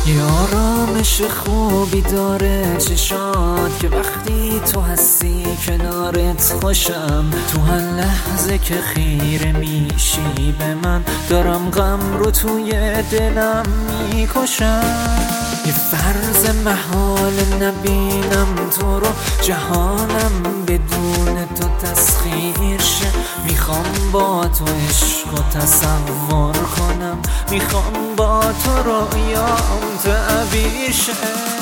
یه آرامش خوبی داره چشات که وقتی تو هستی کنارت خوشم. تو هر لحظه که خیره میشی به من دارم غم رو توی دلم میکشم. یه فرض محال نبینم تو رو، جهانم بدون تو تسخیر شه. میخوام با تو عشق و تصور کنم، میخوام با تو رویام تعبیر شه.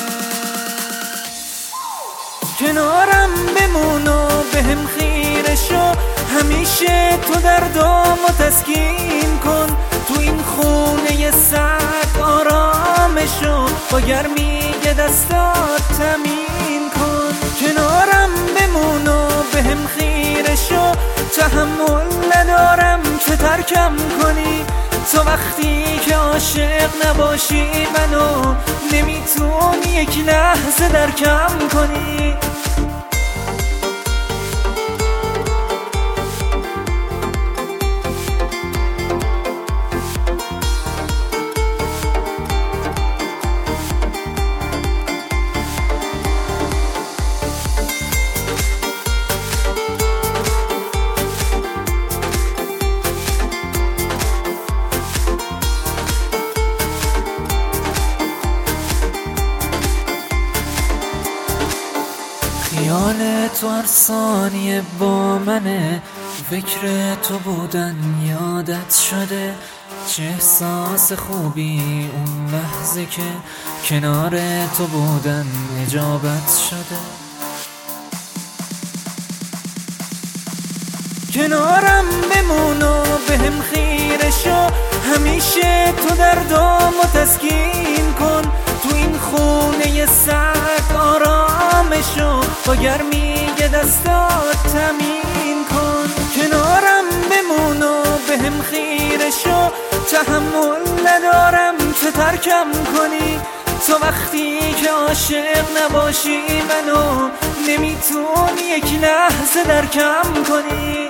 کنارم بمون و بهم خیره شو، همیشه تو دردامو تسکین کن. تو این خونه سرد آرامشو با گرمی دستات تمین کن. کنارم بمون و بهم خیره شو، تحمل ندارم که ترکم کنی. تو وقتی که عاشق نباشی منو نمیتونی یک لحظه درکم کنی. خیال تو هر ثانیه با منه، فکر تو بودن یادت شده. چه احساس خوبی اون لحظه که کنار تو بودن اجابت شده. کنارم بمون و بهم خیره شو، همیشه تو دردامو تسکین کن. تو این خونه سرد آرامشو با گرمی دستات تمین کن. کنارم بمون و بهم خیره شو، تحمل ندارم که ترکم کنی. تو وقتی که عاشق نباشی منو نمیتونی یک لحظه درکم کنی.